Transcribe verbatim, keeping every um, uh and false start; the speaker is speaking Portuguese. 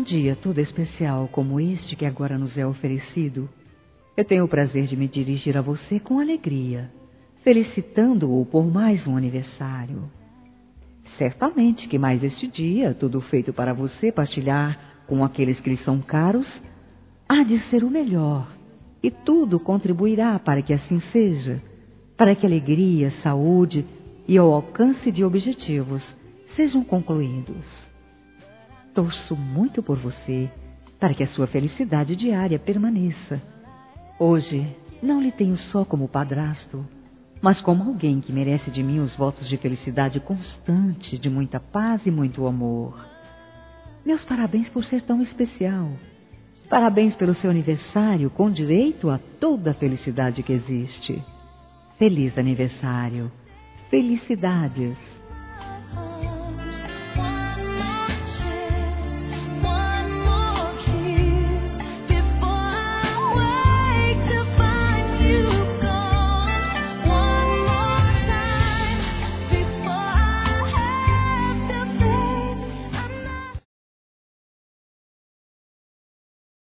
dia todo especial como este que agora nos é oferecido, eu tenho o prazer de me dirigir a você com alegria, felicitando-o por mais um aniversário. Certamente que mais este dia, tudo feito para você partilhar com aqueles que lhe são caros, há de ser o melhor, e tudo contribuirá para que assim seja, para que alegria, saúde e o alcance de objetivos sejam concluídos. Torço muito por você, para que a sua felicidade diária permaneça. Hoje, não lhe tenho só como padrasto, mas como alguém que merece de mim os votos de felicidade constante, de muita paz e muito amor. Meus parabéns por ser tão especial. Parabéns pelo seu aniversário, com direito a toda a felicidade que existe. Feliz aniversário. Felicidades.